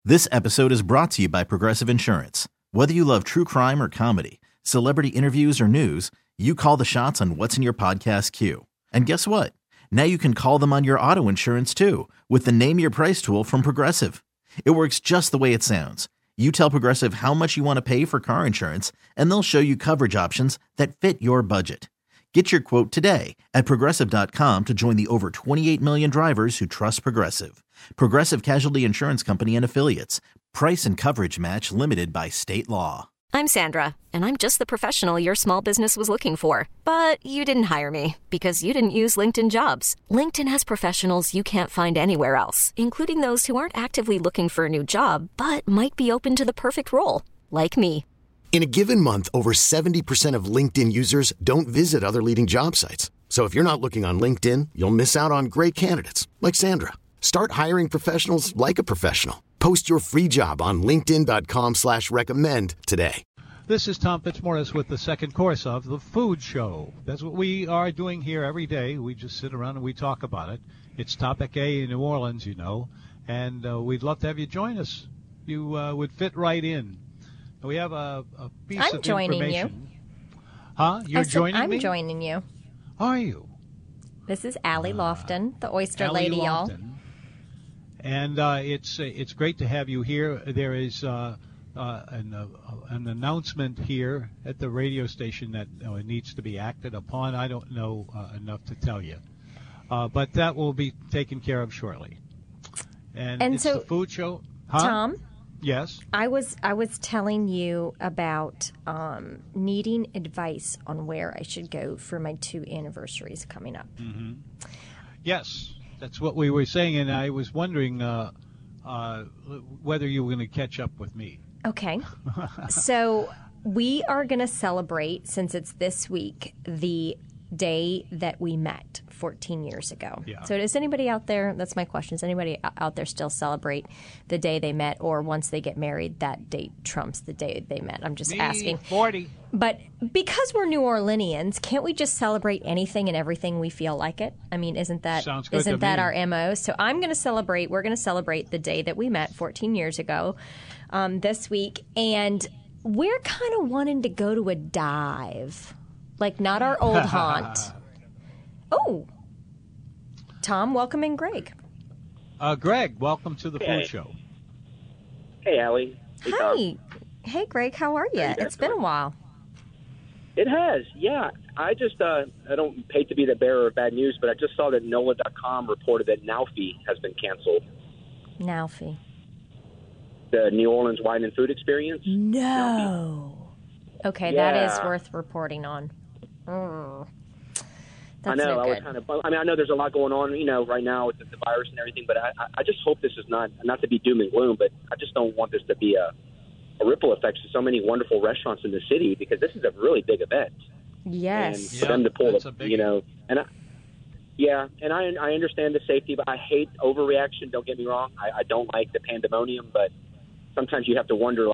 This episode is brought to you by Progressive Insurance. Whether you love true crime or comedy, celebrity interviews or news, you call the shots on what's in your podcast queue. And guess what? Now you can call them on your auto insurance too with the Name Your Price tool from Progressive. It works just the way it sounds. You tell Progressive how much you want to pay for car insurance, and they'll show you coverage options that fit your budget. Get your quote today at Progressive.com to join the over 28 million drivers who trust Progressive. Progressive Casualty Insurance Company and Affiliates. Price and coverage match limited by state law. I'm Sandra, and I'm just the professional your small business was looking for. But you didn't hire me because you didn't use LinkedIn Jobs. LinkedIn has professionals you can't find anywhere else, including those who aren't actively looking for a new job, but might be open to the perfect role, like me. In a given month, over 70% of LinkedIn users don't visit other leading job sites. So if you're not looking on LinkedIn, you'll miss out on great candidates like Sandra. Start hiring professionals like a professional. Post your free job on linkedin.com/recommend today. This is Tom Fitzmaurice with the second course of The Food Show. That's what we are doing here every day. We just sit around and we talk about it. It's Topic A in New Orleans, you know, and we'd love to have you join us. You would fit right in. We have a piece I'm of joining information. you. Huh? You're joining me? I'm joining you. Are you? This is Allie Lofton, the Oyster Allie Lady, y'all. Lofton. And it's great to have you here. There is an announcement here at the radio station that needs to be acted upon. I don't know enough to tell you, but that will be taken care of shortly. And it's so, the Food Show. Huh? Tom? Yes. I was telling you about needing advice on where I should go for my 2 anniversaries coming up. Mm-hmm. Yes, that's what we were saying, and I was wondering whether you were going to catch up with me. Okay. So we are going to celebrate, since it's this week, the day that we met 14 years ago. Yeah. So does anybody out there, that's my question, does anybody out there still celebrate the day they met, or once they get married, that date trumps the day they met? I'm just asking. 40. But because we're New Orleanians, can't we just celebrate anything and everything we feel like it? I mean, isn't that our MO? So we're going to celebrate the day that we met 14 years ago this week, and we're kind of wanting to go to a dive. Like, not our old haunt. Oh. Tom, welcome in Greg. Greg, welcome to the Food Show. Hey, Allie. Hey, Tom. Hi. Hey, Greg, how are you? It's been a while. It has, yeah. I just, I don't hate to be the bearer of bad news, but I just saw that NOLA.com reported that NAUFI has been canceled. NAUFI. The New Orleans Wine and Food Experience. No. Okay, yeah. That is worth reporting on. I know. I was kind of. I mean, I know there's a lot going on, right now with the virus and everything. But I just hope this is not to be doom and gloom. But I just don't want this to be a ripple effect to so many wonderful restaurants in the city, because this is a really big event. Yes. And for them to pull and I understand the safety, but I hate overreaction. Don't get me wrong. I don't like the pandemonium, but sometimes you have to wonder,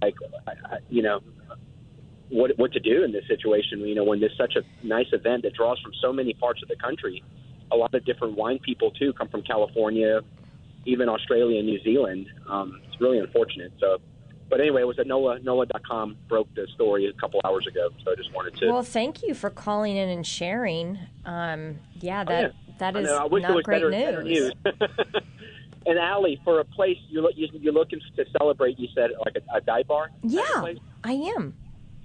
what to do in this situation, when there's such a nice event that draws from so many parts of the country. A lot of different wine people, too, come from California, even Australia and New Zealand. It's really unfortunate. But anyway, it was at NOLA.com broke the story a couple hours ago, so I just wanted to... Well, thank you for calling in and sharing. That is I wish not great better news. And Allie, for a place you're looking to celebrate, you said like a dive bar? Yeah, I am.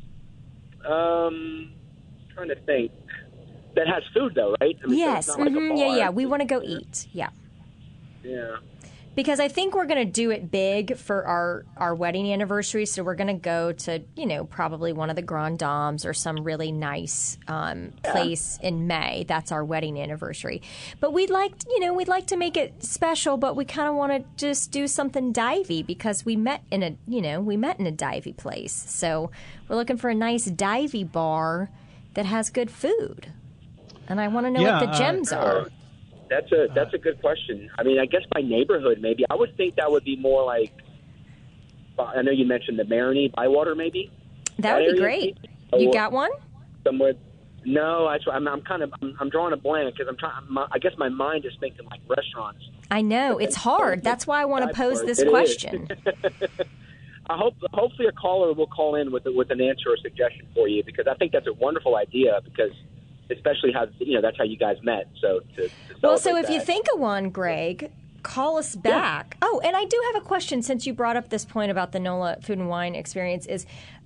Trying to think. That has food, though, right? I mean, yes. So it's not like a bar. Yeah. We want to go eat. Yeah. Yeah. Because I think we're going to do it big for our wedding anniversary. So we're going to go to, probably one of the Grand Dames or some really nice place in May. That's our wedding anniversary. But we'd like to make it special, but we kind of want to just do something divey because we met in a divey place. So we're looking for a nice divey bar that has good food. And I want to know what the gems are. That's a good question. I mean, I guess by neighborhood, maybe. I would think that would be more like, I know you mentioned the Marigny, Bywater, maybe? That would be great. You got one? Somewhere. No, I'm drawing a blank because I guess my mind is thinking like restaurants. I know it's hard. That's why I want to pose this question. Hopefully a caller will call in with an answer or suggestion for you, because I think that's a wonderful idea, because especially how that's how you guys met. So so if you think of one, Greg, call us back. Yeah. Oh, and I do have a question, since you brought up this point about the NOLA Food and Wine experience. Is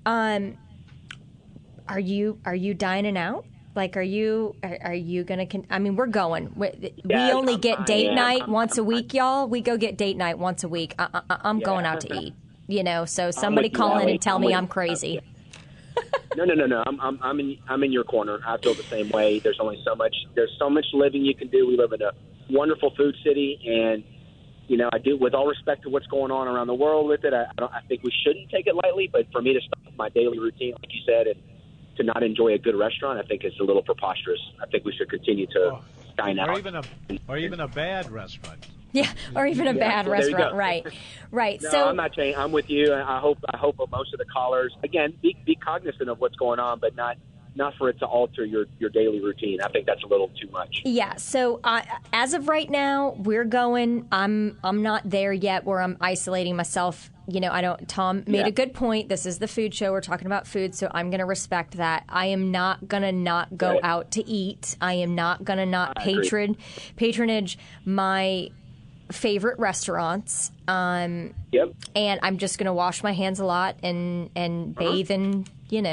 are you dining out? Like, are you going to? I mean, we're going. We only get date night once a week, y'all. We go get date night once a week. I'm going out to eat. So somebody call in and tell me I'm crazy. No. I'm in your corner. I feel the same way. There's so much living you can do. We live in a wonderful food city, and I do, with all respect to what's going on around the world with it. I think we shouldn't take it lightly. But for me to stop my daily routine, like you said, and to not enjoy a good restaurant, I think it's a little preposterous. I think we should continue to dine out, or even a bad restaurant. Yeah, or even a bad restaurant, right? No, so I'm not saying I'm with you. I hope most of the callers, again, be cognizant of what's going on, but not for it to alter your daily routine. I think that's a little too much. Yeah. So as of right now, we're going. I'm not there yet where I'm isolating myself. Tom made a good point. This is the food show. We're talking about food, so I'm going to respect that. I am not going to not go out to eat. I am not going to not patronage my favorite restaurants. Yep. And I'm just going to wash my hands a lot and bathe in,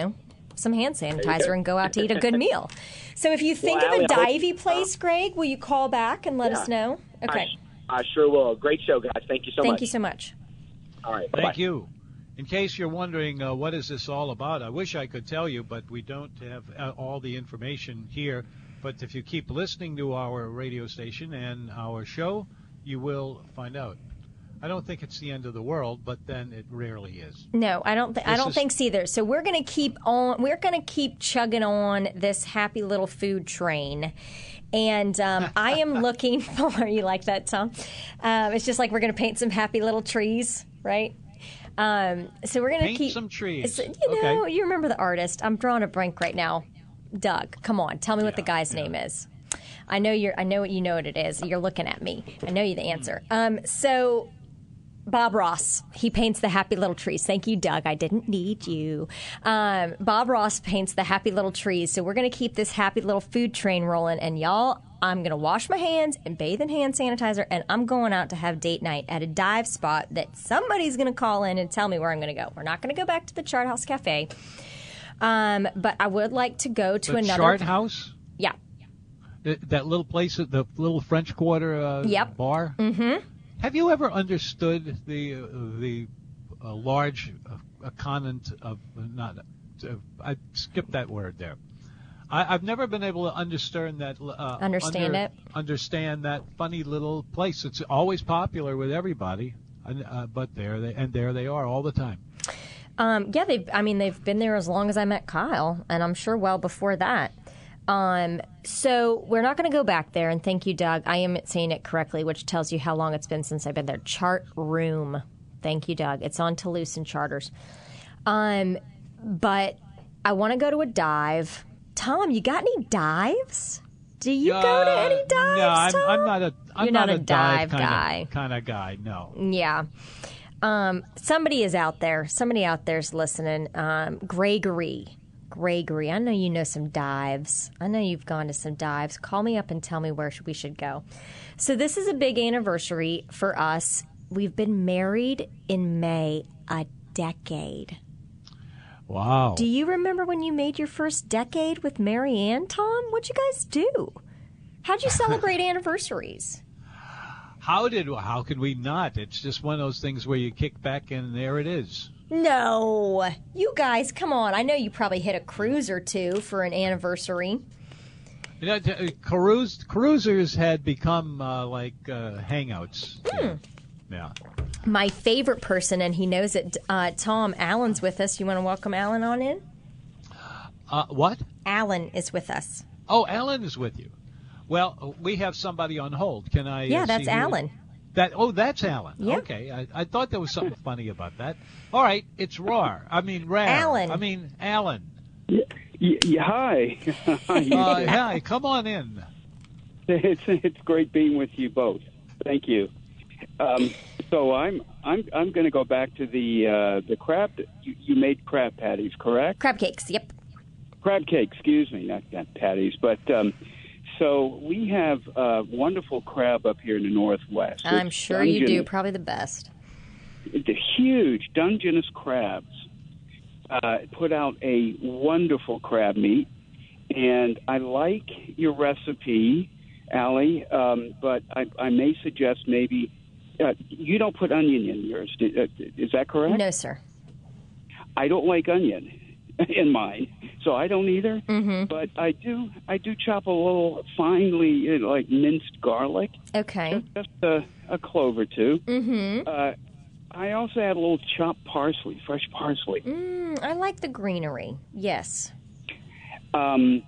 some hand sanitizer and go out to eat a good meal. So if you think of a divey place, Greg, will you call back and let us know? Okay. I sure will. Great show, guys. Thank you so much. Thank you so much. All right. Thank you. In case you're wondering what is this all about, I wish I could tell you, but we don't have all the information here. But if you keep listening to our radio station and our show, you will find out. I don't think it's the end of the world, but then it rarely is. No, I don't think so either. So we're going to keep on. We're going to keep chugging on this happy little food train. And I am looking for, you like that, Tom? It's just like we're going to paint some happy little trees, right? So we're going to keep some trees. You remember the artist. I'm drawing a blank right now. Doug, come on, tell me what the guy's name is. I know what it is. You're looking at me. I know you the answer. So Bob Ross, he paints the happy little trees. Thank you, Doug. I didn't need you. Bob Ross paints the happy little trees. So we're going to keep this happy little food train rolling. And y'all, I'm going to wash my hands and bathe in hand sanitizer. And I'm going out to have date night at a dive spot that somebody's going to call in and tell me where I'm going to go. We're not going to go back to the Chart House Cafe. But I would like to go to another. Chart House? Yeah. That little place, the little French Quarter bar? Mm-hmm. Have you ever understood the large continent of I skipped that word there. I've never been able to understand that. Understand that funny little place. It's always popular with everybody, but there they are all the time. They've been there as long as I met Kyle, and I'm sure well before that. So we're not going to go back there, and thank you, Doug. I am saying it correctly, which tells you how long it's been since I've been there. Chart Room. Thank you, Doug. It's on Toulouse and Charters. But I want to go to a dive. Tom, you got any dives? Do you go to any dives, No, Tom? I'm not a dive guy. Kind of guy, no. Yeah. Somebody is out there. Somebody out there's listening. Gregory, I know you know some dives. I know you've gone to some dives. Call me up and tell me where we should go. So this is a big anniversary for us. We've been married in May a decade. Wow. Do you remember when you made your first decade with Mary Ann, Tom? What'd you guys do? How'd you celebrate anniversaries? How could we not? It's just one of those things where you kick back and there it is. No. You guys, come on. I know you probably hit a cruise or two for an anniversary. Cruisers had become like hangouts. Yeah. My favorite person, and he knows it, Tom, Alan's with us. You want to welcome Alan on in? What? Alan is with us. Oh, Alan is with you. Well, we have somebody on hold. Can I? Yeah, that's Alan. That's Alan. Yep. Okay, I thought there was something funny about that. All right, it's Rar. I mean, Rar. Alan. I mean, Alan. Hi. Hi, come on in. It's great being with you both. Thank you. So I'm going to go back to the crab. You made crab patties, correct? Crab cakes. Yep. Crab cake. Excuse me, not patties. But so we have wonderful crab up here in the Northwest. I'm sure you do. Probably the best. The huge Dungeness crabs put out a wonderful crab meat, and I like your recipe, Allie, but I may suggest maybe you don't put onion in yours. Is that correct? No, sir. I don't like onion in mine, so I don't either. Mm-hmm. But I do chop a little finely, like minced garlic. Okay. Just a clove or two. Mm-hmm. I also add a little chopped parsley, fresh parsley. I like the greenery. Yes. And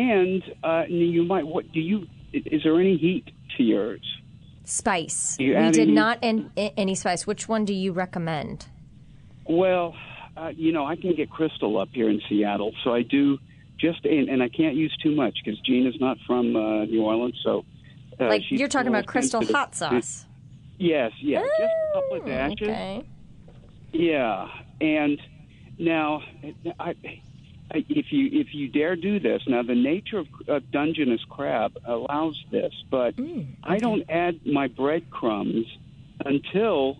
you might. What do you? Is there any heat to yours? Spice. We did not any spice. Which one do you recommend? Well, I can get Crystal up here in Seattle, so I do and I can't use too much because Gina's not from New Orleans, so. You're talking about Crystal hot sauce. Yes, just a couple of dashes. Okay. Yeah, and now, if you dare do this, now the nature of Dungeness crab allows this, but I don't add my breadcrumbs until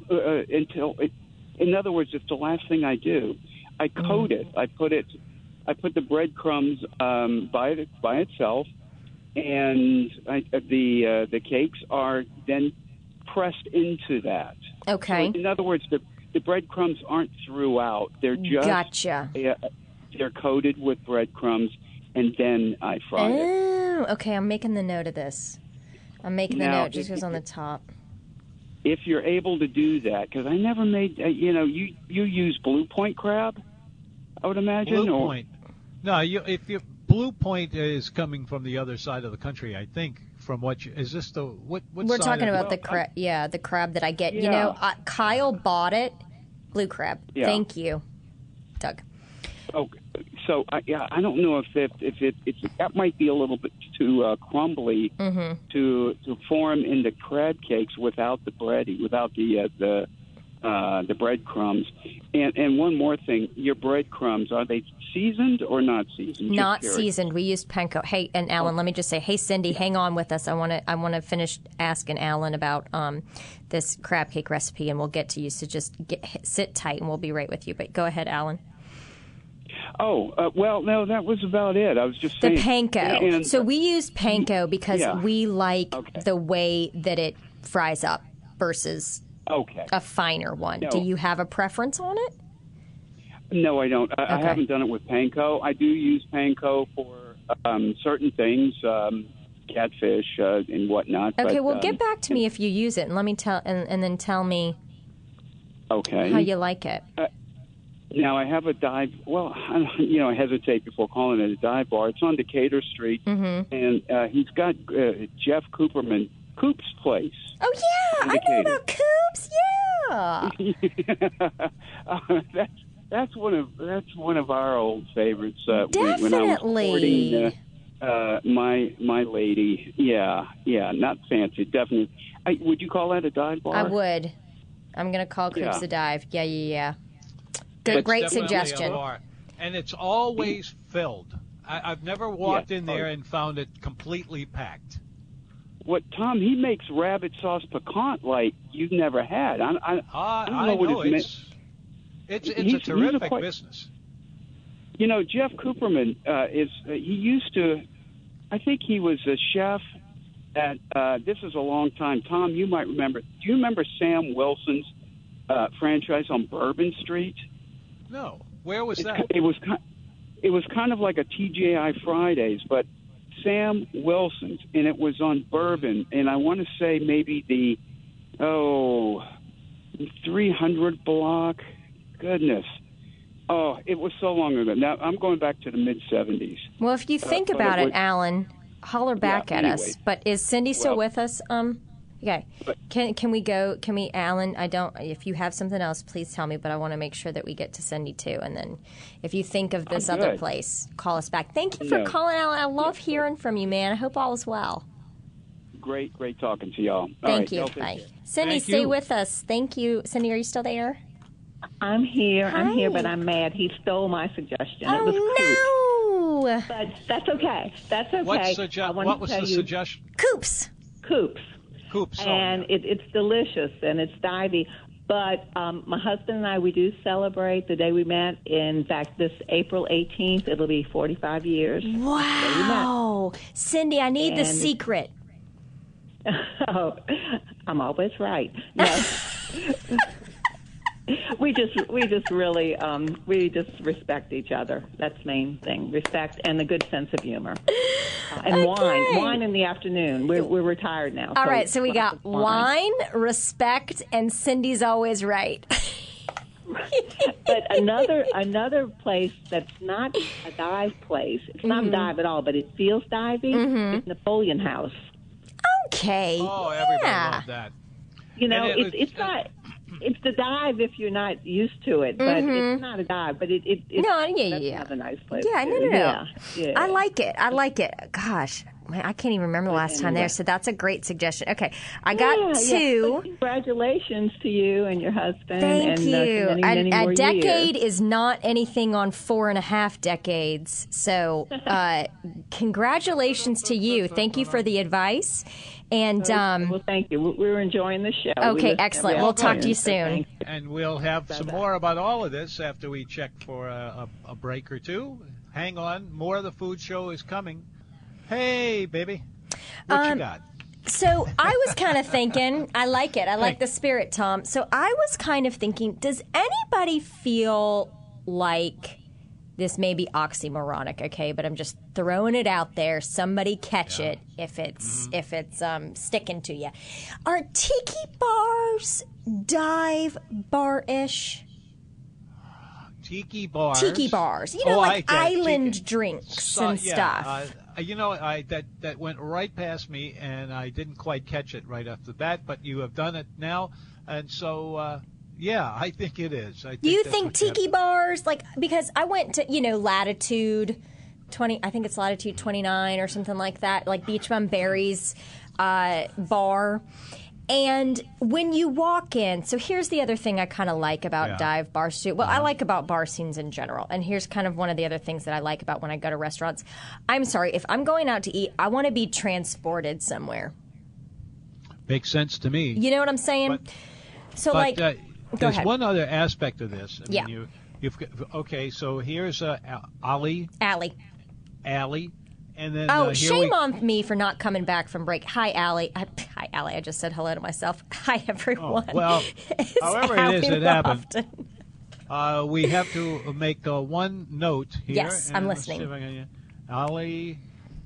in other words, it's the last thing I do. I coat it. I put the breadcrumbs by itself, and the cakes are then pressed into that. Okay. So in other words, the breadcrumbs aren't throughout. They're just gotcha. They're coated with breadcrumbs, and then I fry it. Oh, okay. I'm making the note of this. I'm making the note just goes on the top. If you're able to do that, because I never made. You use Blue Point crab, I would imagine. Blue Point. No, if you Blue Point is coming from the other side of the country, I think. From what is this the what? We're talking about the crab. Yeah, the crab that I get. Yeah. Kyle bought it. Blue crab. Yeah. Thank you, Doug. Okay, so I don't know if that might be a little bit too crumbly to form into crab cakes without the breading, without the breadcrumbs. And one more thing, your breadcrumbs, are they seasoned or not seasoned? Not seasoned. We used panko. Hey, and Alan, let me just say, hey, Cindy, hang on with us. I want to finish asking Alan about this crab cake recipe, and we'll get to you. So just sit tight, and we'll be right with you. But go ahead, Alan. Oh, well, no, that was about it. I was just saying. The panko. So we used panko because we like the way that it fries up versus a finer one. No. Do you have a preference on it? No, I don't. I haven't done it with panko. I do use panko for certain things, catfish and whatnot. Okay, well, get back to me if you use it, and let me tell, and then tell me how you like it. Now, I have a dive. Well, I hesitate before calling it a dive bar. It's on Decatur Street, and he's got Jeff Cooperman, Coop's Place. Oh yeah, I know about Coop's. Yeah, that's one of our old favorites. Definitely. When I was courting my lady. Yeah, not fancy. Definitely. Would you call that a dive bar? I would. I'm going to call Coop's a dive. Yeah. Good, great suggestion. And it's always filled. I've never walked in there and found it completely packed. What Tom? He makes rabbit sauce piquant like you've never had. I don't know what it's a terrific business. Jeff Cooperman he used to. I think he was a chef at. This is a long time. Tom, you might remember. Do you remember Sam Wilson's franchise on Bourbon Street? No. Where was that? It was kind of like a TGI Fridays, but Sam Wilson's, and it was on Bourbon, and I want to say maybe the 300 block. Goodness. Oh, it was so long ago. Now, I'm going back to the mid-'70s. Well, if you think about it, Alan, holler back at us. But is Cindy still with us? Okay. Can we go? Can we, Alan? I don't. If you have something else, please tell me. But I want to make sure that we get to Cindy too. And then, if you think of this other place, call us back. Thank you for calling, Alan. I love hearing from you, man. I hope all is well. Great talking to y'all. Thank you. Bye. Cindy, stay with us. Thank you. Cindy, are you still there? I'm here. Hi. I'm here, but I'm mad. He stole my suggestion. Oh, it was no. But that's okay. That's okay. What was the suggestion? Coops. Coops. And it's delicious, and it's divey. But my husband and I, we do celebrate the day we met. In fact, this April 18th, it'll be 45 years. Wow. Cindy, I need the secret. Oh, I'm always right. No. We just really we just respect each other. That's the main thing. Respect and a good sense of humor. And wine in the afternoon. We're retired now. All right, so we got wine, respect, and Cindy's always right. But another place that's not a dive place. It's not a dive at all, but it feels divey. It's Napoleon House. Okay. Oh, everybody loved that. You know, it's not. It's the dive if you're not used to it, but it's not a dive. But it's another nice place. Yeah, no. Yeah. I like it. Gosh, man, I can't even remember the last time there. So that's a great suggestion. Okay, I got two. Congratulations to you and your husband. Thank you. Many a more decade years. is not anything on 4.5 decades. So, congratulations to you. Thank you for the advice. And well, thank you. We were enjoying the show. Okay, excellent. We'll talk to you soon. And we'll have some more about all of this after we check for a break or two. Hang on. More of the food show is coming. Hey, baby. What you got? So I was kind of thinking, I like it. I like the spirit, Tom. So I was kind of thinking, does anybody feel like... This may be oxymoronic, okay, but I'm just throwing it out there. Somebody catch it if it's sticking to you. Are tiki bars dive bar-ish? Tiki bars. You know, like island drinks and stuff. That went right past me, and I didn't quite catch it right off the bat. But you have done it now, and so. Yeah, I think it is. You think tiki bars, because I went to, Latitude 20, I think it's Latitude 29 or something like that, like Beach Bum Berry's bar. And when you walk in, so here's the other thing I kind of like about dive bars too. Well, I like about bar scenes in general. And here's kind of one of the other things that I like about when I go to restaurants. I'm sorry, if I'm going out to eat, I want to be transported somewhere. Makes sense to me. You know what I'm saying? There's one other aspect of this. Yeah. So here's Allie. And then shame on me for not coming back from break. Hi, Allie. Hi, Allie. I just said hello to myself. Hi, everyone. Oh, well, however it is, it happened. We have to make one note here. Yes, I'm listening. Allie.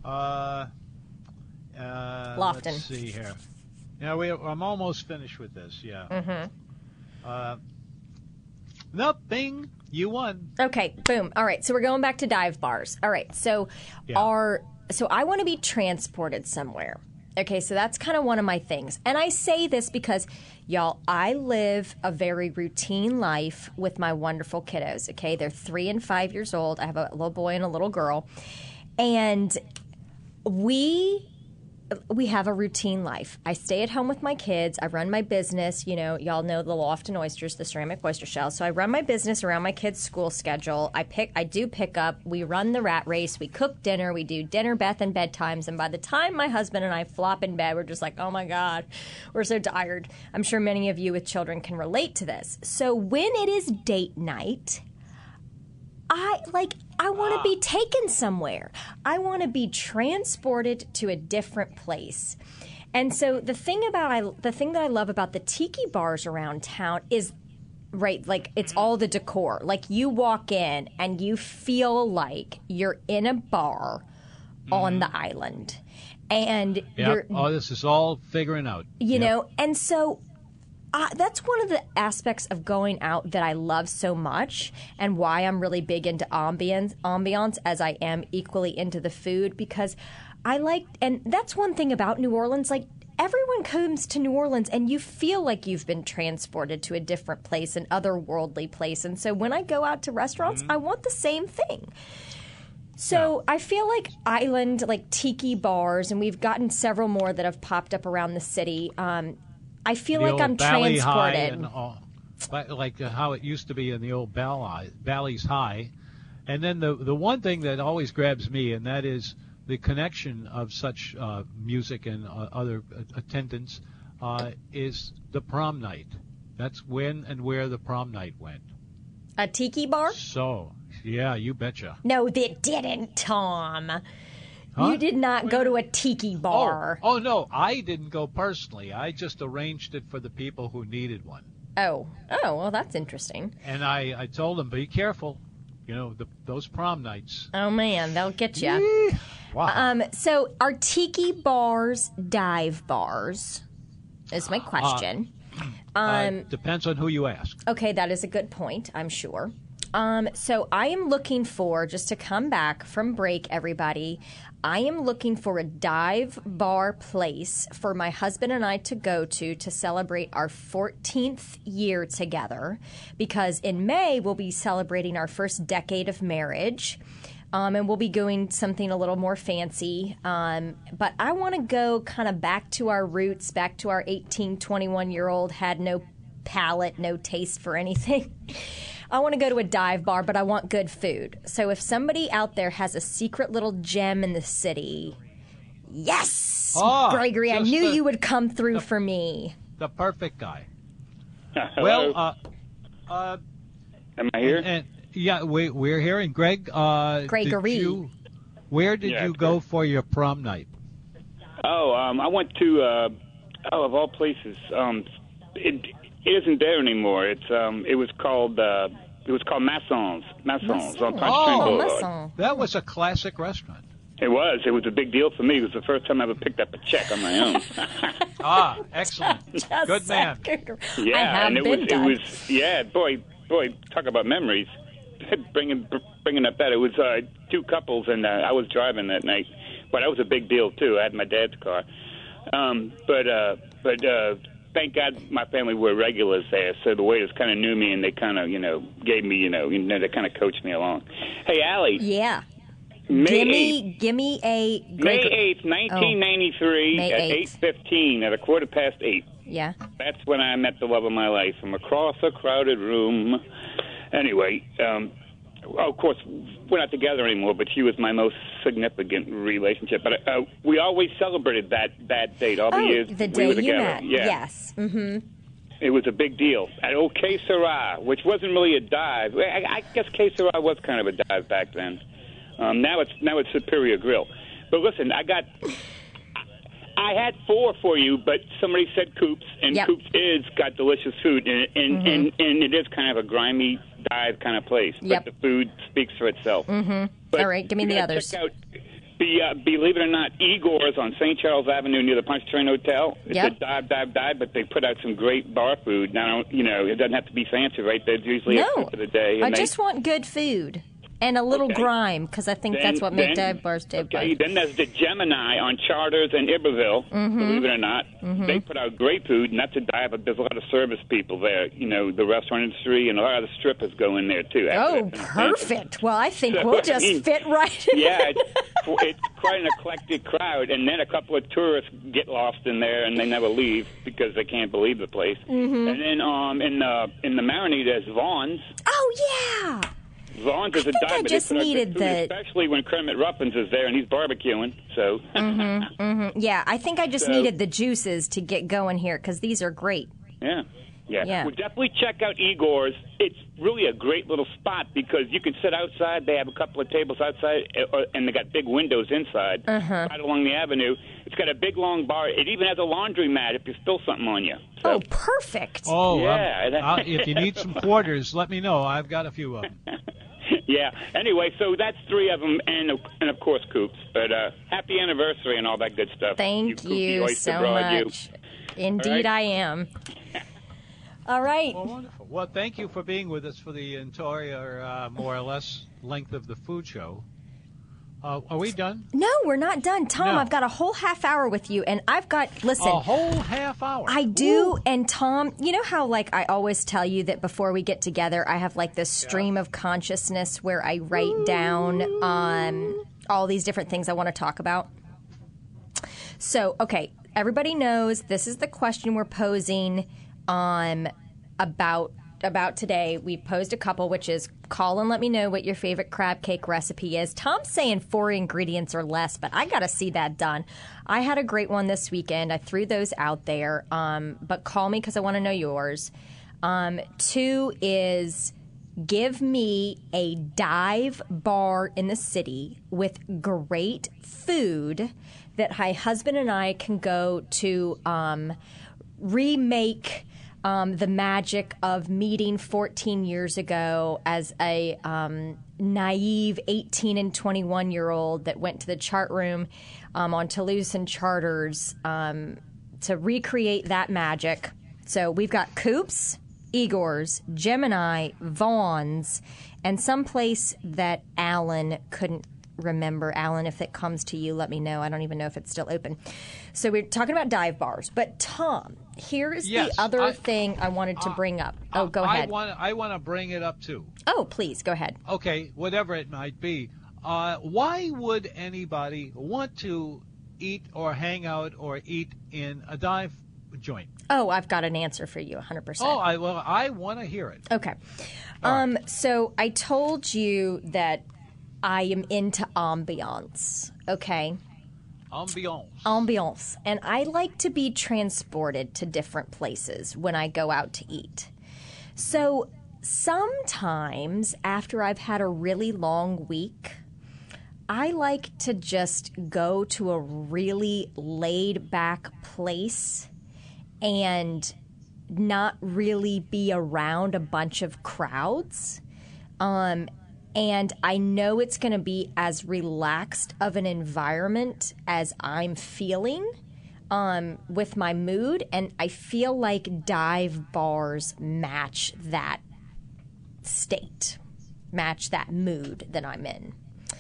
Lofton. Let's see here. Now I'm almost finished with this. Yeah. Mm-hmm. Nothing. You won. Okay, boom. All right, so we're going back to dive bars. All right, so I want to be transported somewhere. Okay, so that's kind of one of my things. And I say this because, y'all, I live a very routine life with my wonderful kiddos, okay? They're 3 and 5 years old. I have a little boy and a little girl. And we have a routine life. I stay at home with my kids. I run my business. Y'all know the Lofton Oysters, the ceramic oyster shells. So I run my business around my kids' school schedule. I do pick up. We run the rat race. We cook dinner. We do dinner, bath, and bedtimes. And by the time my husband and I flop in bed, we're just like, oh my God, we're so tired. I'm sure many of you with children can relate to this. So when it is date night, I want to be taken somewhere. I want to be transported to a different place. And so the thing that I love about the tiki bars around town is, it's all the decor. Like, you walk in and you feel like you're in a bar on the island. And this is all figuring out. You know, and so that's one of the aspects of going out that I love so much, and why I'm really big into ambiance as I am equally into the food, because and that's one thing about New Orleans, like, everyone comes to New Orleans and you feel like you've been transported to a different place, an otherworldly place. And so when I go out to restaurants, I want the same thing. So I feel like island, like tiki bars, and we've gotten several more that have popped up around the city. I feel like I'm transported. Like how it used to be in the old Bally's High. And then the one thing that always grabs me, and that is the connection of such music and other attendance, is the prom night. That's when and where the prom night went. A tiki bar? So, yeah, you betcha. No, they didn't, Tom. Huh? You did not go to a tiki bar. Oh, no, I didn't go personally. I just arranged it for the people who needed one. Oh, well, that's interesting. And I told them, be careful. You know, those prom nights. Oh, man, they'll get you. Wow. So are tiki bars dive bars? Is my question. Depends on who you ask. Okay, that is a good point, I'm sure. So I am looking for, just to come back from break, everybody, I am looking for a dive bar place for my husband and I to go to celebrate our 14th year together, because in May we'll be celebrating our first decade of marriage. And we'll be doing something a little more fancy. But I want to go kind of back to our roots, back to our 18, 21-year-old, had no palate, no taste for anything. I want to go to a dive bar, but I want good food. So if somebody out there has a secret little gem in the city, yes! Gregory, I knew you would come through for me. The perfect guy. Hello? Well, am I here? And yeah, we're here. And Greg, Gregory. Where did you go for your prom night? Oh, I went to, of all places, it isn't there anymore. It was called Masson's on Ponce Train Boulevard. That was a classic restaurant. It was a big deal for me. It was the first time I ever picked up a check on my own. Excellent. Good man. Yeah, and it was boy, talk about memories. bringing up that, it was two couples, and I was driving that night, but that was a big deal too. I had my dad's car, but thank God my family were regulars there, so the waiters kind of knew me, and they kind of gave me they kind of coached me along. Hey, Allie. Yeah. May Give me a May 8th, 1993 at 8:15 at 8:15. Yeah. That's when I met the love of my life from across a crowded room. Anyway, of course, we're not together anymore, but she was my most significant relationship. But we always celebrated that date all the years the we day were together. You met. Yeah. Yes. Mm-hmm. It was a big deal at old Que Sera, which wasn't really a dive. I guess Que Sera was kind of a dive back then. Now it's Superior Grill. But listen, I had 4 for you, but somebody said Coops, and Coops got delicious food, and it is kind of a grimy dive kind of place. But the food speaks for itself. Mm-hmm. All right, give me the others. Check out, believe it or not, Igor's on St. Charles Avenue near the Ponce Train Hotel. It's a dive, but they put out some great bar food. Now, it doesn't have to be fancy, right? They're usually up for the day. I just want good food. And a little grime, because I think that's what makes dive bars dive bars. Okay, then there's the Gemini on Charters in Iberville, believe it or not. They put out great food, and that's a dive, but there's a lot of service people there. The restaurant industry, and a lot of the strippers go in there, too. Oh, perfect. Well, I think we'll just fit right in. Yeah, it's quite an eclectic crowd, and then a couple of tourists get lost in there, and they never leave because they can't believe the place. And then in the Maronite, there's Vaughn's. Oh, yeah. Vaughn's is a dive, I just needed especially when Kermit Ruffins is there and he's barbecuing. So, yeah, I think I just needed the juices to get going here because these are great. Yeah. Well, definitely check out Igor's. It's really a great little spot because you can sit outside. They have a couple of tables outside, and they got big windows inside, right along the avenue. It's got a big, long bar. It even has a laundromat if you spill something on you. So. Oh, perfect. Oh, yeah. If you need some quarters, let me know. I've got a few of them. Yeah. Anyway, so that's 3 of them, and of course, Coops. But happy anniversary and all that good stuff. Thank you so much. Indeed, I am. All right. Well, wonderful. Well, thank you for being with us for the entire, more or less, length of the food show. Are we done? No, we're not done. Tom, I've got a whole half hour with you, and I've got, listen. A whole half hour? I do, and Tom, you know how, like, I always tell you that before we get together, I have, like, this stream of consciousness where I write down all these different things I want to talk about? So, okay, everybody knows this is the question we're posing about today. We posed a couple, which is call and let me know what your favorite crab cake recipe is. Tom's saying 4 ingredients or less, but I got to see that done. I had a great one this weekend. I threw those out there, but call me because I want to know yours. 2 is give me a dive bar in the city with great food that my husband and I can go to remake the magic of meeting 14 years ago as a naive 18 and 21-year-old that went to the chart room on Toulouse and Charters to recreate that magic. So we've got Coops, Igor's, Gemini, Vaughn's, and someplace that Alan couldn't remember. Alan, if it comes to you, let me know. I don't even know if it's still open. So we're talking about dive bars. But Tom, here's the other thing I wanted to bring up. Oh, go ahead. I want to bring it up, too. Oh, please, go ahead. Okay, whatever it might be. Why would anybody want to eat or hang out or eat in a dive joint? Oh, I've got an answer for you, 100%. Oh, I want to hear it. Okay. So I told you that I am into ambiance, okay? Ambiance. And I like to be transported to different places when I go out to eat. So sometimes after I've had a really long week, I like to just go to a really laid-back place and not really be around a bunch of crowds. And I know it's going to be as relaxed of an environment as I'm feeling with my mood. And I feel like dive bars match that state, match that mood that I'm in.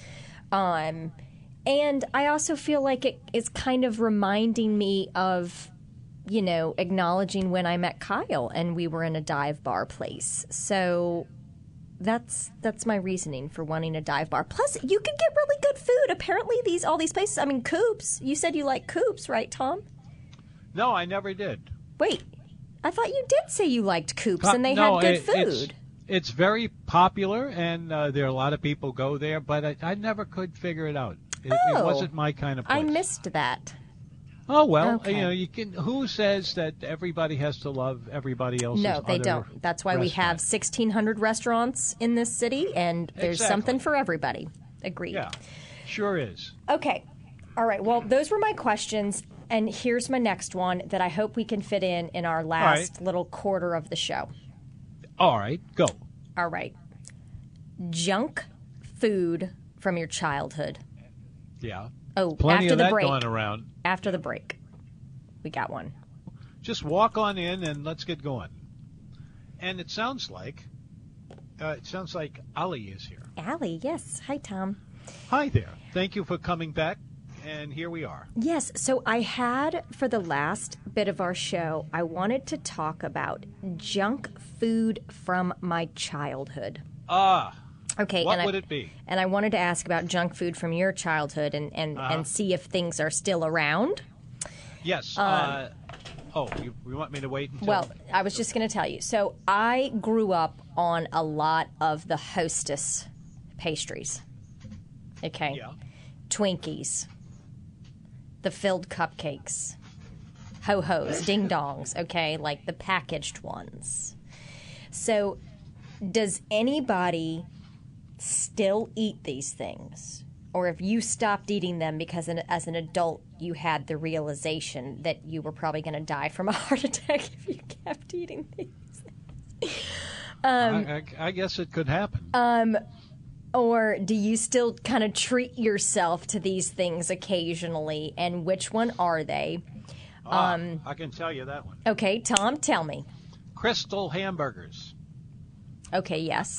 And I also feel like it is kind of reminding me of, you know, acknowledging when I met Kyle and we were in a dive bar place. So that's my reasoning for wanting a dive bar. Plus, you can get really good food. Apparently, all these places. I mean, Coops. You said you like Coops, right, Tom? No, I never did. Wait, I thought you did say you liked Coops and they had good food. It's very popular, and there are a lot of people go there, but I never could figure it out. It wasn't my kind of place. I missed that. Oh, well, Okay. you know, you can. Who says that everybody has to love everybody else's? No, they don't. That's why we have 1,600 restaurants in this city, and there's something for everybody. Agreed. Yeah, sure is. Okay. All right. Well, those were my questions, and here's my next one that I hope we can fit in our last little quarter of the show. All right, go. All right. Junk food from your childhood. Yeah. Oh, plenty after of the that break. going around. After the break, we got one. Just walk on in and let's get going. And it sounds like Ali is here. Ali, yes. Hi, Tom. Hi there. Thank you for coming back. And here we are. Yes. So I had, for the last bit of our show, I wanted to talk about junk food from my childhood. Okay. What would it be? And I wanted to ask about junk food from your childhood and see if things are still around. Yes. You want me to wait until... Well, I was just going to tell you. So I grew up on a lot of the Hostess pastries. Okay? Yeah. Twinkies. The filled cupcakes. Ho-hos, ding-dongs, okay? Like the packaged ones. So does anybody still eat these things? Or if you stopped eating them because as an adult you had the realization that you were probably going to die from a heart attack if you kept eating these things? I guess it could happen. Or do you still kind of treat yourself to these things occasionally? And which one are they? I can tell you that one. Okay, Tom, tell me. Crystal hamburgers. Okay, yes.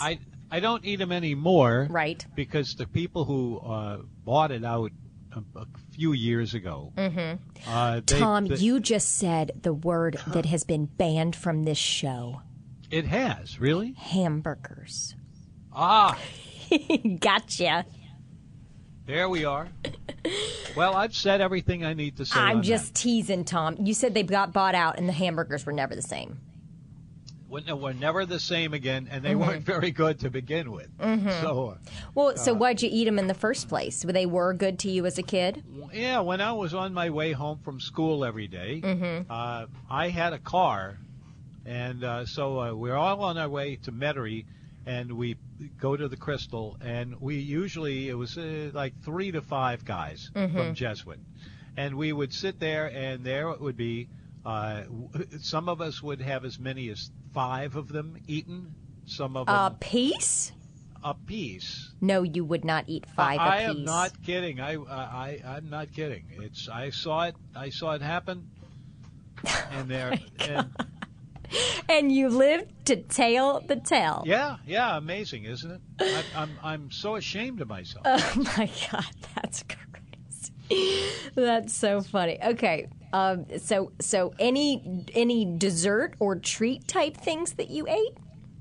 I don't eat them anymore. Right. Because the people who bought it out a few years ago. Tom, you just said the word that has been banned from this show. It has, really? Hamburgers. Ah. Gotcha. There we are. Well, I've said everything I need to say. I'm on just that. teasing, Tom. You said they got bought out and the hamburgers were never the same. Were never the same again, and they weren't very good to begin with. So, so why'd you eat them in the first place? They were good to you as a kid? Yeah, when I was on my way home from school every day, I had a car, and so we're all on our way to Metairie, and we go to the Crystal, and we usually, it was like 3 to 5 guys from Jesuit. And we would sit there, and there it would be, some of us would have as many as 5 of them eaten. Some of them a piece. A piece. No, you would not eat 5 a piece. I am not kidding. I'm not kidding. I saw it happen. And there. And you lived to tell the tale. Yeah, amazing, isn't it? I'm so ashamed of myself. Oh my God, that's crazy. That's so funny. Okay. So any dessert or treat type things that you ate?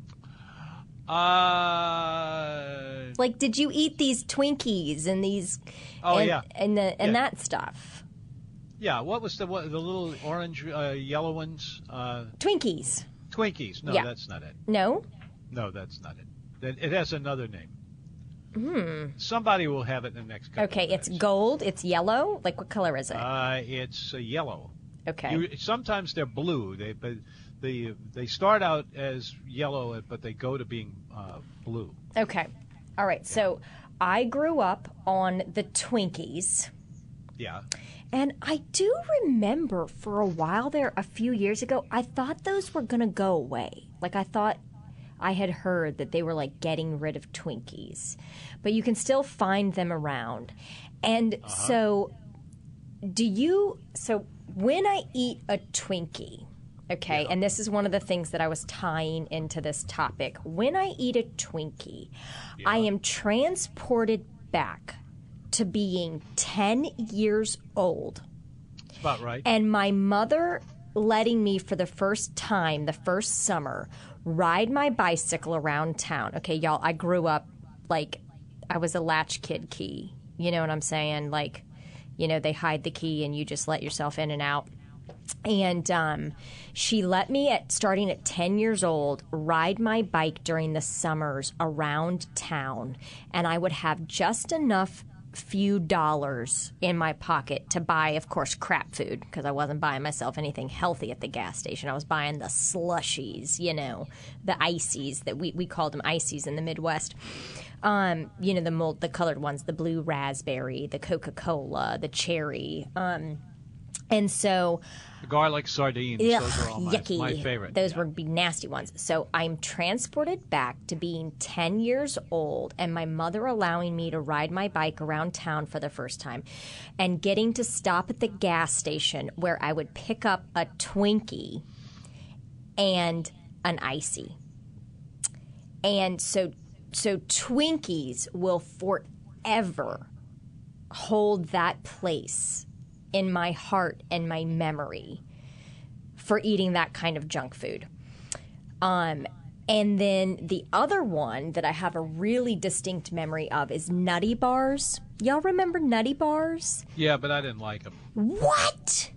Like, did you eat these Twinkies and these? And that stuff. Yeah. What was the little orange, yellow ones? Twinkies. Twinkies. No, that's not it. No. No, that's not it. It has another name. Somebody will have it in the next couple of minutes. It's gold. It's yellow. Like, what color is it? It's yellow. Okay. Sometimes they're blue. They start out as yellow, but they go to being blue. Okay. All right. So I grew up on the Twinkies. Yeah. And I do remember for a while there, a few years ago, I thought those were going to go away. Like, I thought I had heard that they were, like, getting rid of Twinkies. But you can still find them around. And so when I eat a Twinkie, okay, and this is one of the things that I was tying into this topic. When I eat a Twinkie, I am transported back to being 10 years old. That's about right. And my mother letting me, for the first time, the first summer, ride my bicycle around town. Okay, y'all, I grew up like I was a latchkid key. You know what I'm saying? Like, you know, they hide the key and you just let yourself in and out. And she let me, starting at 10 years old, ride my bike during the summers around town. And I would have just enough few dollars in my pocket to buy, of course, crap food, because I wasn't buying myself anything healthy at the gas station. I was buying the slushies, you know, the ices that we called them ices in the Midwest. You know, the colored ones, the blue raspberry, the Coca-Cola, the cherry. And so the garlic sardines, those are all yucky. My favorite. Those would be nasty ones. So I'm transported back to being 10 years old and my mother allowing me to ride my bike around town for the first time and getting to stop at the gas station where I would pick up a Twinkie and an icy. And so Twinkies will forever hold that place in my heart and my memory for eating that kind of junk food. And then the other one that I have a really distinct memory of is Nutty Bars. Y'all remember Nutty Bars? Yeah, but I didn't like them. What?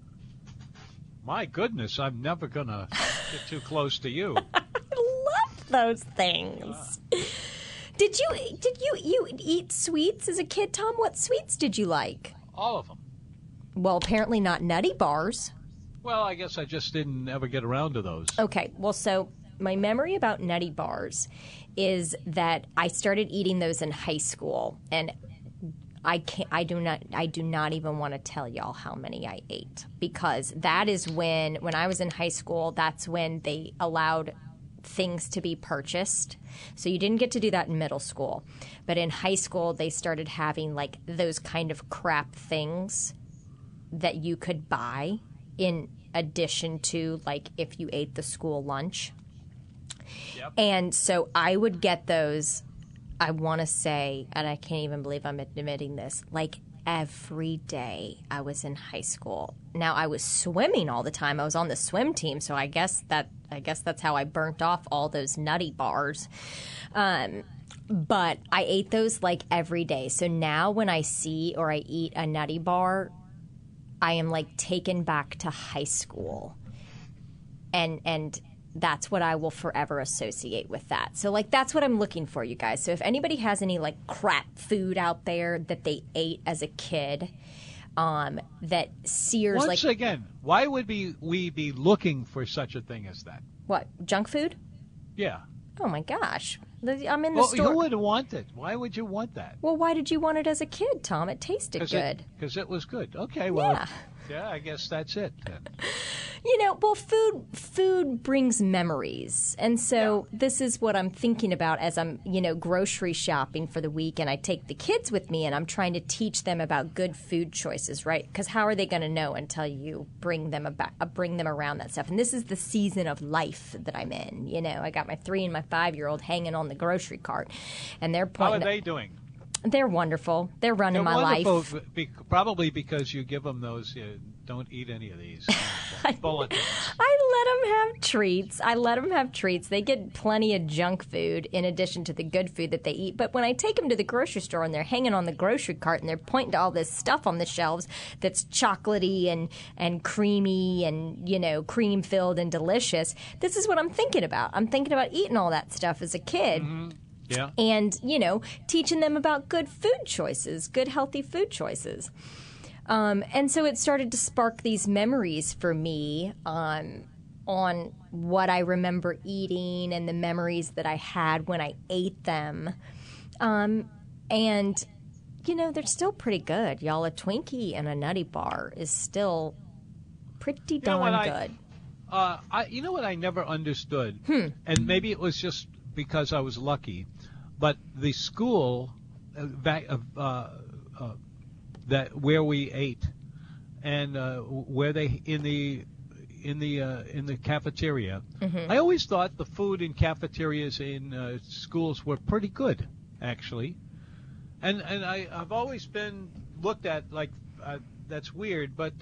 My goodness, I'm never going to get too close to you. I love those things. Did you eat sweets as a kid, Tom? What sweets did you like? All of them. Well, apparently not Nutty Bars. Well, I guess I just didn't ever get around to those. Okay, well, so my memory about Nutty Bars is that I started eating those in high school, and I do not even want to tell y'all how many I ate, because that is when I was in high school, that's when they allowed things to be purchased. So you didn't get to do that in middle school, but in high school they started having like those kind of crap things that you could buy in addition to, like, if you ate the school lunch. Yep. And so I would get those, I want to say, and I can't even believe I'm admitting this, like every day I was in high school. Now, I was swimming all the time. I was on the swim team, so I guess that's how I burnt off all those nutty bars. But I ate those like every day. So now when I see or I eat a nutty bar, I am like taken back to high school. And that's what I will forever associate with that. So, like, that's what I'm looking for, you guys. So if anybody has any, like, crap food out there that they ate as a kid that sears, Once again, why would we be looking for such a thing as that? What, junk food? Yeah. Oh, my gosh. I'm in the store. Who would want it? Why would you want that? Well, why did you want it as a kid, Tom? It tasted good. Because it was good. Okay, well, yeah, I guess that's it then. You know, well, food brings memories. And so this is what I'm thinking about as I'm, grocery shopping for the week, and I take the kids with me and I'm trying to teach them about good food choices, right? Because how are they going to know until you bring them around that stuff? And this is the season of life that I'm in. I got my 3 and my 5-year-old hanging on the grocery cart, and they're pointing. How are they doing? They're wonderful. They're running my life. Probably because you give them those, don't eat any of these bulletins. I let them have treats. They get plenty of junk food in addition to the good food that they eat. But when I take them to the grocery store and they're hanging on the grocery cart and they're pointing to all this stuff on the shelves that's chocolatey and creamy and, cream-filled and delicious, this is what I'm thinking about. I'm thinking about eating all that stuff as a kid. Mm-hmm. Yeah. And, teaching them about good food choices, good healthy food choices. And so it started to spark these memories for me on what I remember eating and the memories that I had when I ate them. And, they're still pretty good. Y'all, a Twinkie and a Nutty Bar is still pretty darn good. You know what I never understood? And maybe it was just because I was lucky, but the school that where we ate and where they in the cafeteria, I always thought the food in cafeterias in schools were pretty good, actually, and I've always been looked at like that's weird, but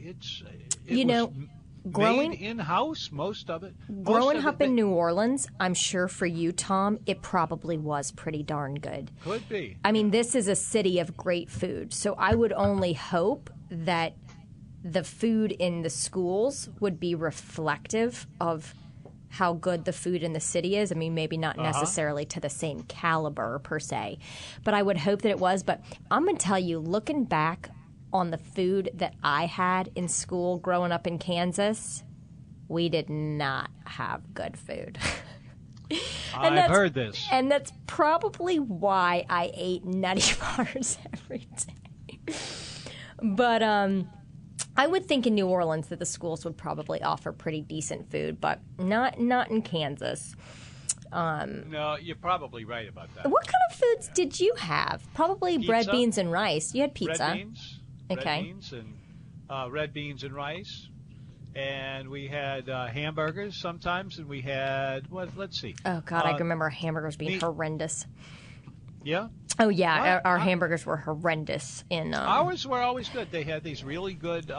made in-house, most of it. Growing up in New Orleans, I'm sure for you, Tom, it probably was pretty darn good. Could be. I mean, this is a city of great food, so I would only hope that the food in the schools would be reflective of how good the food in the city is. I mean, maybe not necessarily to the same caliber, per se, but I would hope that it was. But I'm going to tell you, looking back on the food that I had in school growing up in Kansas, we did not have good food. I've heard this. And that's probably why I ate Nutty Bars every day. But I would think in New Orleans that the schools would probably offer pretty decent food, but not in Kansas. No, you're probably right about that. What kind of foods did you have? Probably pizza. Bread, beans, and rice. You had pizza. Red beans. Red beans and rice, and we had hamburgers sometimes, and we had let's see. Oh God, I remember hamburgers being horrendous. Yeah. Oh yeah, our hamburgers were horrendous. Ours were always good. They had these really good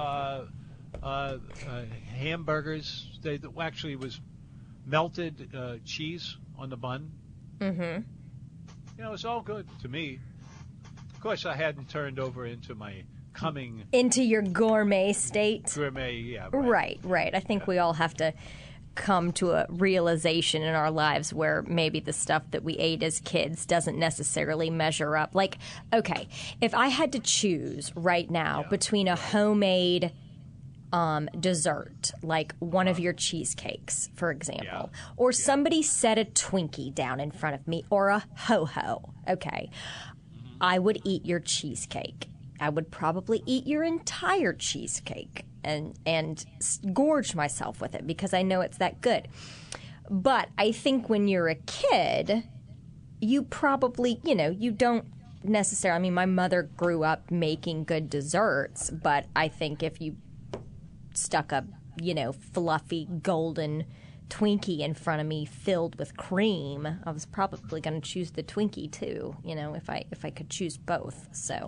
hamburgers. They actually was melted cheese on the bun. Mm-hmm. It was all good to me. Of course, I hadn't turned over into your gourmet state. Gourmet, yeah. Right. I think we all have to come to a realization in our lives where maybe the stuff that we ate as kids doesn't necessarily measure up. Like, okay, if I had to choose right now between a homemade dessert, like one of your cheesecakes, for example, or somebody set a Twinkie down in front of me, or a ho-ho, okay, I would eat your cheesecake. I would probably eat your entire cheesecake and gorge myself with it because I know it's that good. But I think when you're a kid, you probably, you don't necessarily, I mean, my mother grew up making good desserts, but I think if you stuck a, fluffy golden Twinkie in front of me filled with cream, I was probably going to choose the Twinkie too, if I could choose both. So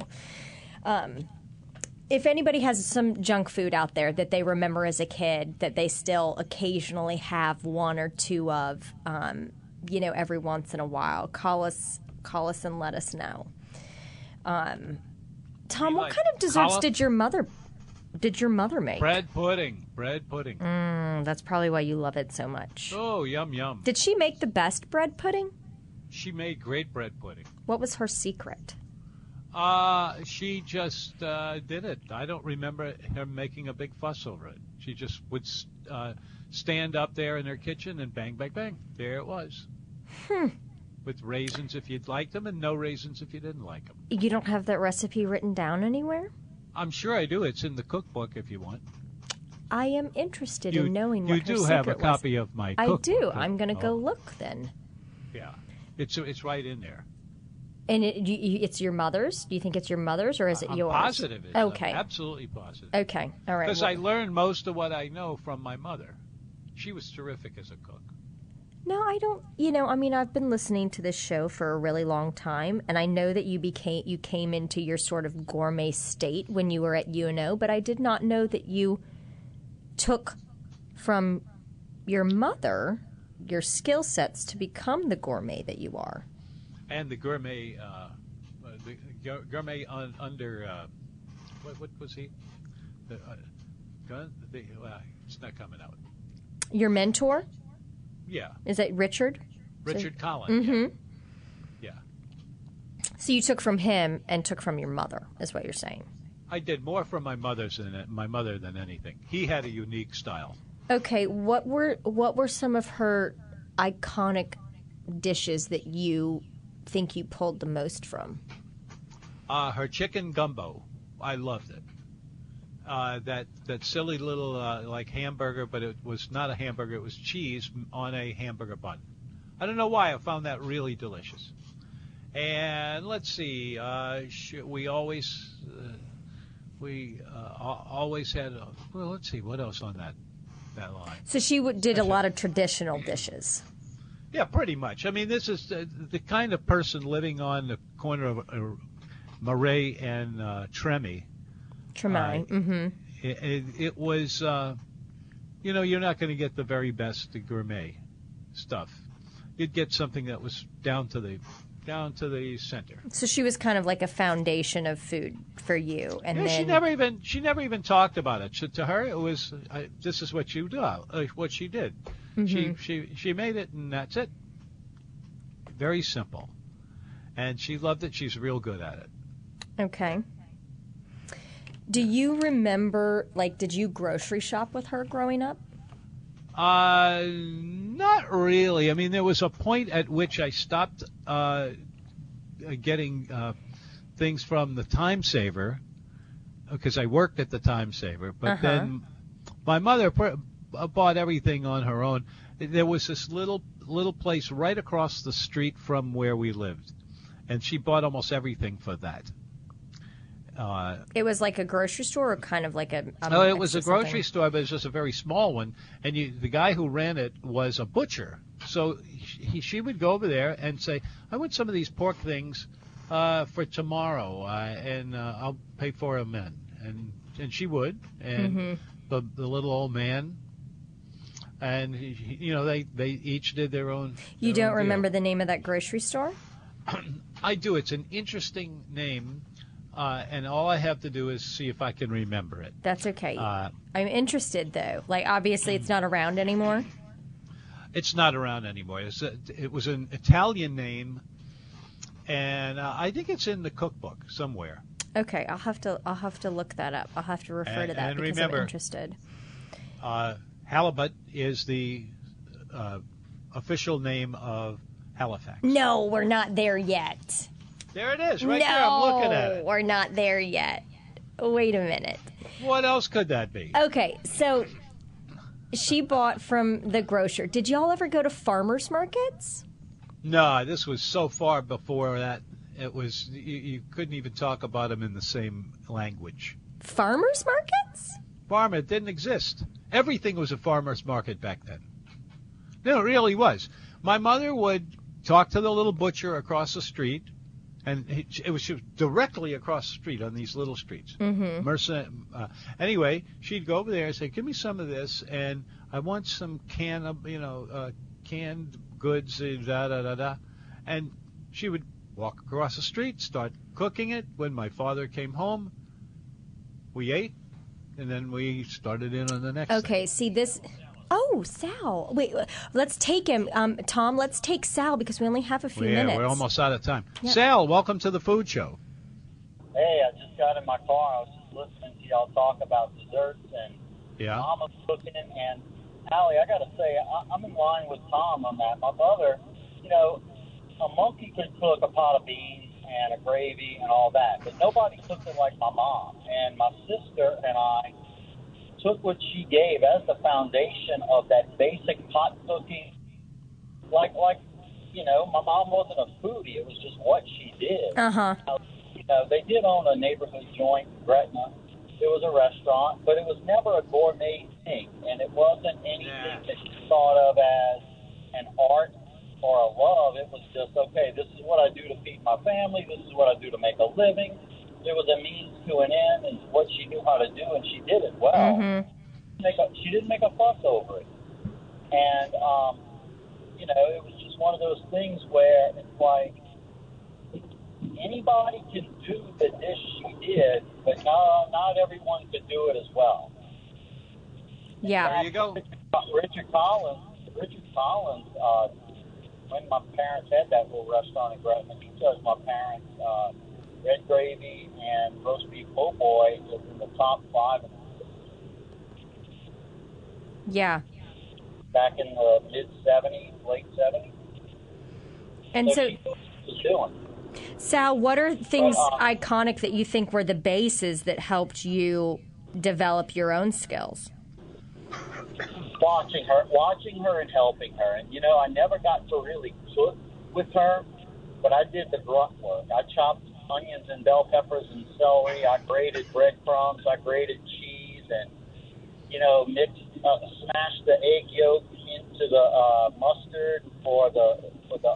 if anybody has some junk food out there that they remember as a kid that they still occasionally have one or two of, every once in a while, call us and let us know. Tom, what kind of desserts did your mother make? Bread pudding. That's probably why you love it so much. Oh, yum, yum. Did she make the best bread pudding? She made great bread pudding. What was her secret? She just did it. I don't remember her making a big fuss over it. She just would stand up there in her kitchen and bang, bang, bang. There it was. With raisins if you'd like them and no raisins if you didn't like them. You don't have that recipe written down anywhere? I'm sure I do. It's in the cookbook if you want. I am interested in knowing what her secret was. You do have a copy of my cookbook. I do. I'm going to go look then. Yeah. It's right in there. And it's your mother's? Do you think it's your mother's or is it yours? I'm positive it's okay. Absolutely positive. Okay. All right. Because I learned most of what I know from my mother. She was terrific as a cook. No, I don't. I've been listening to this show for a really long time, and I know that you came into your sort of gourmet state when you were at UNO, but I did not know that you took from your mother your skill sets to become the gourmet that you are. And the gourmet, under what was he? It's not coming out. Your mentor? Yeah. Is that Richard? Richard Collins. Mm-hmm. Yeah. So you took from him and took from your mother, is what you're saying. I did more from my mother than anything. He had a unique style. Okay, what were some of her iconic dishes that you think you pulled the most from? Her chicken gumbo. I loved it. That silly little like hamburger, but it was not a hamburger. It was cheese on a hamburger bun. I don't know why. I found that really delicious. And let's see. We always had. Well, let's see what else on that line. So she did a lot of traditional dishes. Yeah, pretty much. I mean, this is the kind of person living on the corner of Murray and Tremie. Mm-hmm. It was, you're not going to get the very best gourmet stuff. You'd get something that was down to the center. So she was kind of like a foundation of food for you, and then she never even talked about it. So to her, it was this is what you do, what she did. Mm-hmm. She made it, and that's it. Very simple, and she loved it. She's real good at it. Okay. Do you remember, did you grocery shop with her growing up? Not really. I mean, there was a point at which I stopped getting things from the Time Saver because I worked at the Time Saver. But then my mother bought everything on her own. There was this little place right across the street from where we lived, and she bought almost everything for that. It was like a grocery store or kind of like a... No, it was a grocery store, but it was just a very small one. And the guy who ran it was a butcher. So she would go over there and say, I want some of these pork things for tomorrow, and I'll pay for them in. And she would. And the little old man... And, they each did their own... You don't remember the name of that grocery store? I do. It's an interesting name. And all I have to do is see if I can remember it. That's okay. I'm interested, though. Obviously, it's not around anymore. It's not around anymore. It was an Italian name, and I think it's in the cookbook somewhere. Okay, I'll have to look that up. I'll have to refer to that because remember, I'm interested. Halibut is the official name of Halifax. No, we're not there yet. There it is, right there. I'm looking at it. No, we're not there yet. Wait a minute. What else could that be? Okay, so she bought from the grocer. Did y'all ever go to farmers markets? No, this was so far before that. It was you couldn't even talk about them in the same language. Farmers markets? Farmer, it didn't exist. Everything was a farmer's market back then. No, it really was. My mother would talk to the little butcher across the street, and it was directly across the street on these little streets. Mm-hmm. Anyway, she'd go over there and say, "Give me some of this, and I want some canned goods, da da da da," and she would walk across the street, start cooking it. When my father came home, we ate, and then we started in on the next. Okay, thing. see this. Oh, Sal. Wait, let's take him. Tom, let's take Sal because we only have a few minutes. We're almost out of time. Yep. Sal, welcome to the Food Show. Hey, I just got in my car. I was just listening to y'all talk about desserts and Mama's cooking. And, Allie, I got to say, I'm in line with Tom on that. My mother, a monkey could cook a pot of beans and a gravy and all that, but nobody cooked it like my mom. And my sister and I took what she gave as the foundation of that basic pot cooking. Like my mom wasn't a foodie. It was just what she did. Uh-huh. They did own a neighborhood joint, Gretna. It was a restaurant, but it was never a gourmet thing, and it wasn't anything that you thought of as an art or a love. It was just, okay, this is what I do to feed my family. This is what I do to make a living. It was a means to an end, and what she knew how to do, and she did it well. Mm-hmm. She didn't make a fuss over it. And, it was just one of those things where it's like anybody can do the dish she did, but not everyone could do it as well. Yeah. There you go. Richard Collins, when my parents had that little restaurant in Gretna, he charged my parents red gravy and roast beef po' boy was in the top 5. Yeah. Back in the mid-'70s, late 70s. And so she was doing. Sal, what are things iconic that you think were the bases that helped you develop your own skills? Watching her and helping her. And, I never got to really cook with her, but I did the grunt work. I chopped onions and bell peppers and celery. I grated breadcrumbs. I grated cheese and, smashed the egg yolk into the mustard for the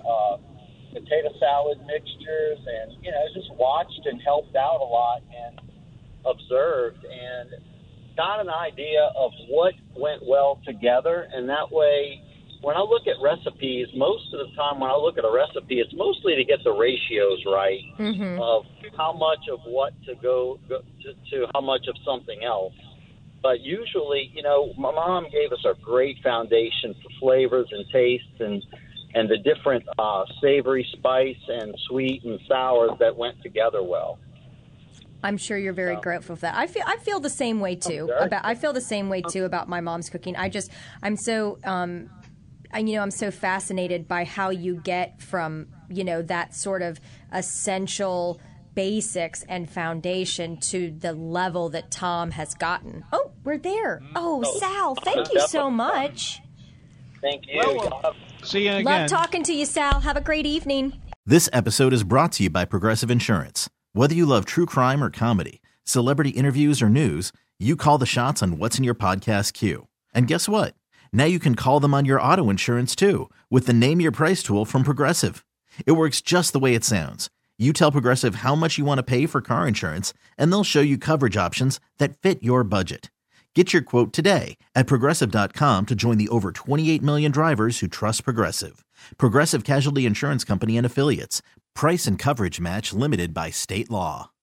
potato salad mixtures, and just watched and helped out a lot and observed and got an idea of what went well together. And that way, when I look at recipes, most of the time when I look at a recipe, it's mostly to get the ratios right of how much of what to go to how much of something else. But usually, my mom gave us a great foundation for flavors and tastes and the different savory, spice, and sweet and sour that went together well. I'm sure you're very grateful for that. I feel the same way too. I feel the same way too about my mom's cooking. I'm so I'm so fascinated by how you get from that sort of essential basics and foundation to the level that Tom has gotten. Oh, we're there. Oh, Sal, thank you so much. Thank you. See you again. Love talking to you, Sal. Have a great evening. This episode is brought to you by Progressive Insurance. Whether you love true crime or comedy, celebrity interviews or news, you call the shots on what's in your podcast queue. And guess what? Now you can call them on your auto insurance too with the Name Your Price tool from Progressive. It works just the way it sounds. You tell Progressive how much you want to pay for car insurance, and they'll show you coverage options that fit your budget. Get your quote today at Progressive.com to join the over 28 million drivers who trust Progressive. Progressive Casualty Insurance Company and Affiliates. Price and coverage match limited by state law.